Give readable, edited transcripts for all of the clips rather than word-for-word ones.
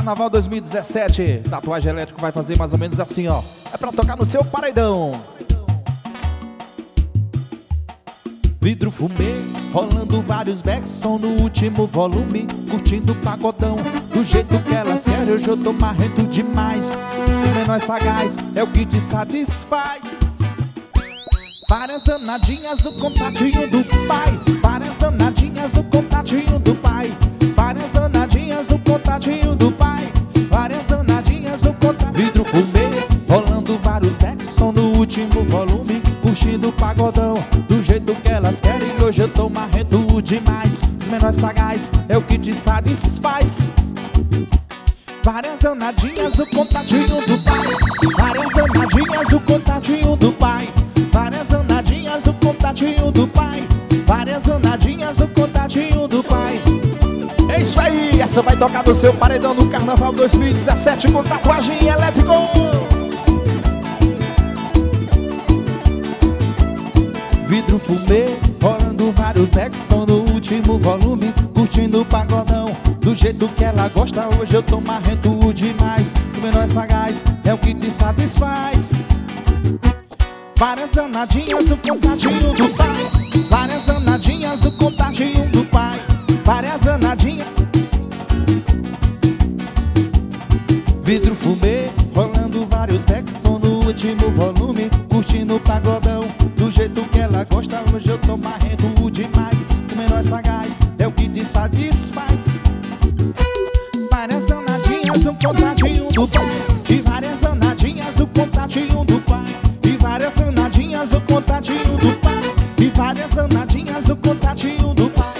Carnaval 2017. Tatuagem elétrica vai fazer mais ou menos assim, ó. É pra tocar no seu paredão. Vidro fumê, rolando vários backs, som no último volume, curtindo o pagodão. Do jeito que elas querem, hoje eu tô marrento demais. Os menores sagaz é o que te satisfaz. Várias danadinhas do contatinho do pai. Várias danadinhas do contatinho do pai. Várias danadinhas do contatinho do pai. Várias danadinhas do contatinho. Vidro fumê, rolando vários backs, som no último volume, curtindo o pagodão. Do jeito que elas querem, hoje eu tô marrento demais. Os menores sagaz é o que te satisfaz. Várias danadinhas do contatinho do pai. Várias danadinhas do contatinho do pai. Várias danadinhas do contatinho do pai. Várias danadinhas do contatinho do pai. É isso aí, essa vai tocar no seu paredão no Carnaval 2017 com tatuagem elétrica. Vidro fumê, rolando vários backs, som no último volume, curtindo o pagodão. Do jeito que ela gosta, hoje eu tô marrento demais. O menor sagaz é o que te satisfaz. Várias danadinhas do contatinho do pai. Várias danadinhas do contatinho do pai. Várias danadinhas. Vidro fumê, rolando vários backs, som no último volume, curtindo o pagodão. Do jeito que ela gosta, hoje eu tô marrento demais. O menor sagaz é o que te satisfaz. Várias danadinhas do contatinho do pai. E várias danadinhas do contatinho do pai. E várias danadinhas do contatinho do pai. E várias danadinhas do contatinho do pai.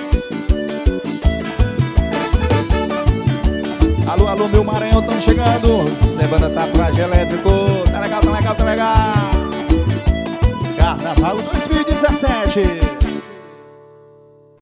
Alô, alô, meu Maranhão, tamo chegando. Semana tatuagem elétrico. Tá legal, tá legal, tá legal. Carnaval 2017.